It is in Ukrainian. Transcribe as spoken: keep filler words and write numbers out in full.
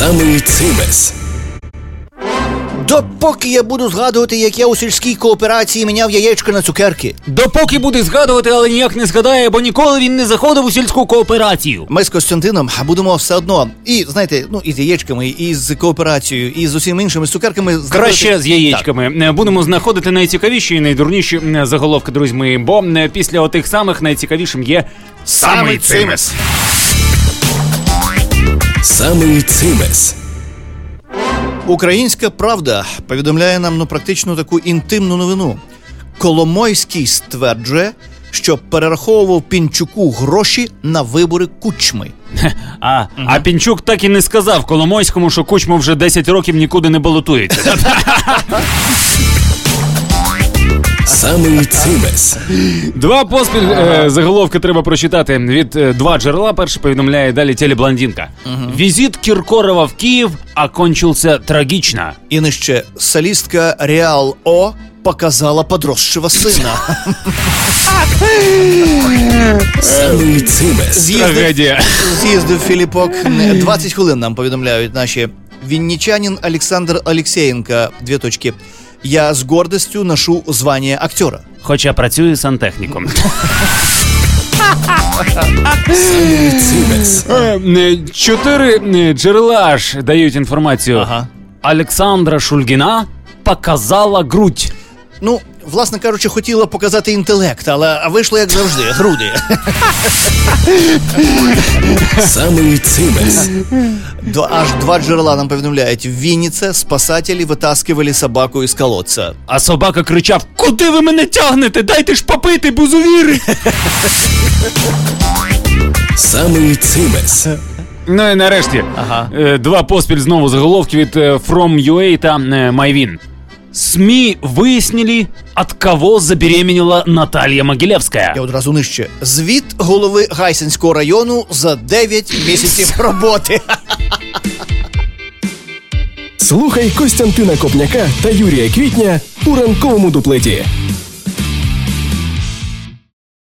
Самий цимес. Допоки я буду згадувати, як я у сільській кооперації міняв яєчко на цукерки. Допоки буде згадувати, але ніяк не згадає, бо ніколи він не заходив у сільську кооперацію. Ми з Костянтином будемо все одно, і, знаєте, ну, і з яєчками, і з кооперацією, і з усіма іншими цукерками. Краще з яєчками. Так. Будемо знаходити найцікавіші і найдурніші заголовки, друзі мої, бо після отих самих найцікавішим є Самий цимес. Самий цимес. Українська правда повідомляє нам ну практично таку інтимну новину. Коломойський стверджує, що перераховував Пінчуку гроші на вибори Кучми. А, угу. а Пінчук так і не сказав Коломойському, що Кучма вже десять років нікуди не балотується. Самий цимес. Два поспіль е, заголовки треба прочитати від е, два джерела. Перше повідомляє далі телеблондинка. Угу. Візит Кіркорова в Київ окончился трагично. І нижче солістка Реал О показала подросшего сина. Самий цимес. Трагедія. З'їздив Філіпок. двадцять хвилин нам повідомляють наші. Вінничанин Олександр Олексєєнко, дві точки. Я з гордістю ношу звання актера. Хоча працюю сантехніком. Самий цимес. Чотири джерела аж дають інформацію. Ага. Олександра Шульгіна показала грудь. Ну, власне кажучи, хотіла показати інтелект, але вийшло, як завжди, груди. Самий цимес. До, аж два джерела нам повідомляють. В Вінниці спасателі витаскивали собаку із колодця. А собака кричав: "Куди ви мене тягнете? Дайте ж попити, бузувіри!" Самий цимес. Ну і нарешті, Ага. Два поспіль знову заголовки від From.ua та MyWin. СМИ выяснили, от кого забеременела Наталья Могилевская. Я одразу нижче. Звіт голови Гайсинського району за дев'ять місяців роботи. Слухай Костянтина Копняка та Юрія Квітня у ранковому дуплеті.